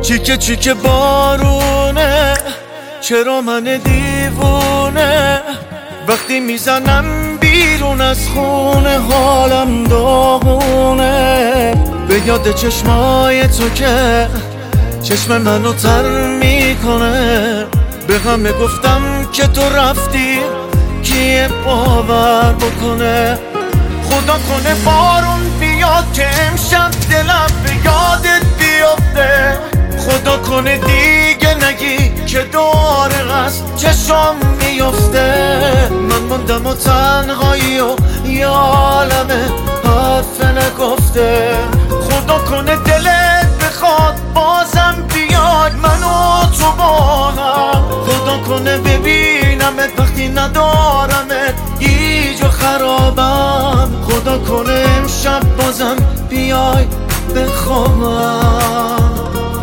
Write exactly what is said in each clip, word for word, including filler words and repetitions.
چیکه چیکه بارونه، چرا من دیوونه وقتی میزنم بیرون از خونه حالم داغونه. به یاد چشمای تو که چشم منو تر میکنه، به همه گفتم که تو رفتی کیه باور بکنه. خدا کنه بارون بیاد که امشب دلم به یادت بیفته، خدا کنه دیگه نگی که دوباره از چشم میفته. من موندم و تنهایی و یا عالمه حرف نگفته. خدا کنه دلت بخواد بازم بیاد منو تو با هم، خدا کنه ببینمت وقتی ندارمت گیج و خرابم. خدا کنه امشب بازم بیای بخوابم.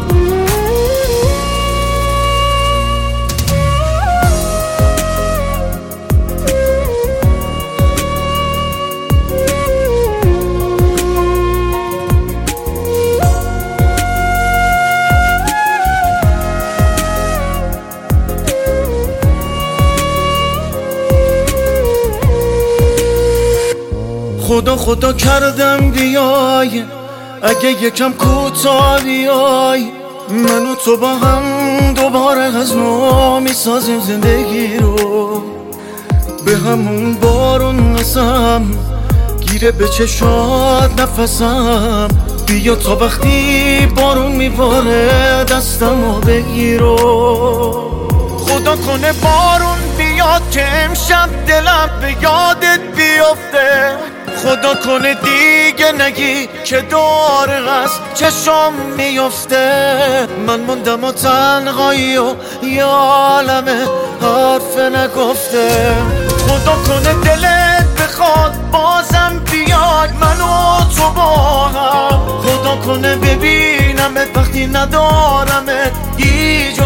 خدا خدا کردم بیای، اگه یکم کوتاه بیای، من و تو با هم دوباره از نو میسازیم زندگی رو. به همون بارون قسم گیره به چشات نفسم، بیا تا وقتی بارون میباره دستمو بگیرو. خدا کنه بارون بیاد که امشب دلم به یادت بیفته، خدا کنه دیگه نگی که دوباره از چشم میفته. من موندم و تنهایی و یا عالمه حرف نگفته. خدا کنه دلت بخواد بازم بیاد منو تو با هم، خدا کنه ببینمت وقتی ندارمت گیج و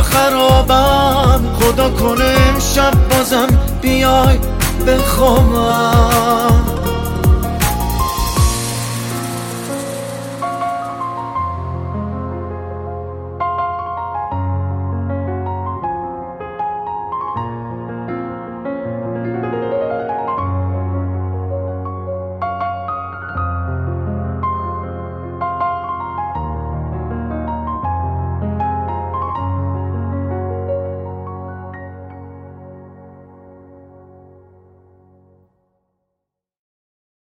خرابم. خدا کنه امشب بازم بیای بخوابم.